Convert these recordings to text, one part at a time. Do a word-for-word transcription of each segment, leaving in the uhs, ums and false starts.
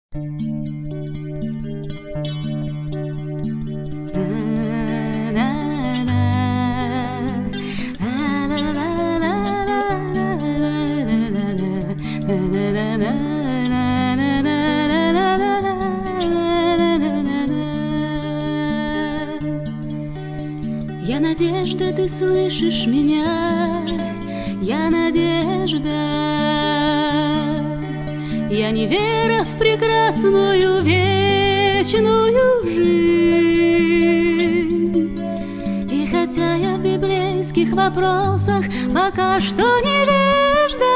Я надежда, ты слышишь меня? Я надежда. Я не вера в прекрасную вечную жизнь. И хотя я в библейских вопросах пока что невежда,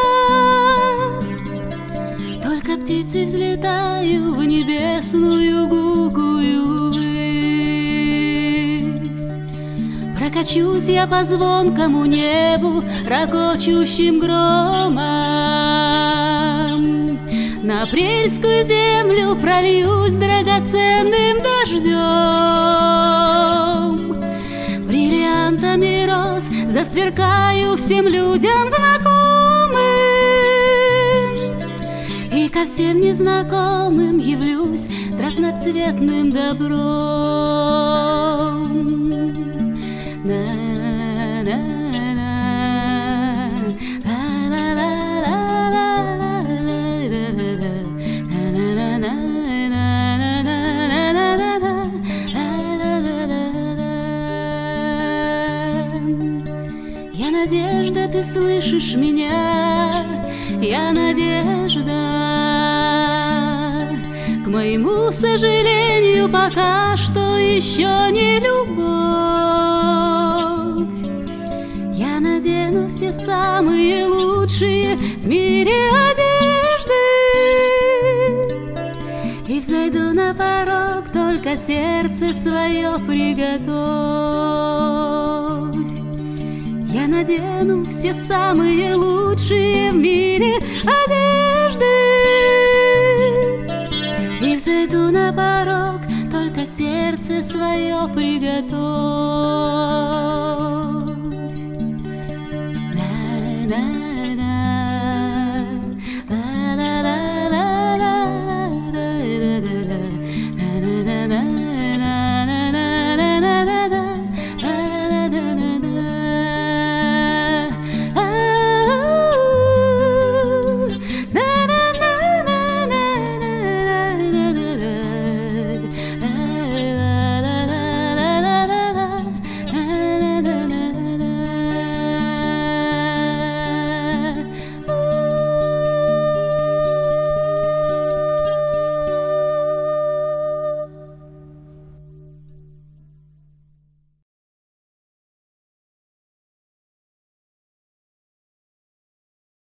только птицей взлетаю в небесную гулкую высь. Прокачусь я по звонкому небу, ракочущим громом. На апрельскую землю прольюсь драгоценным дождем. Бриллиантами роз засверкаю всем людям знакомым, и ко всем незнакомым явлюсь разноцветным добром. Я надежда, ты слышишь меня? Я надежда. К моему сожалению, пока что еще не любовь. Я надену все самые лучшие в мире одежды и взойду на порог, только сердце свое приготовь. Я надену все самые лучшие в мире одежды и взойду на порог, только сердце свое приготовь.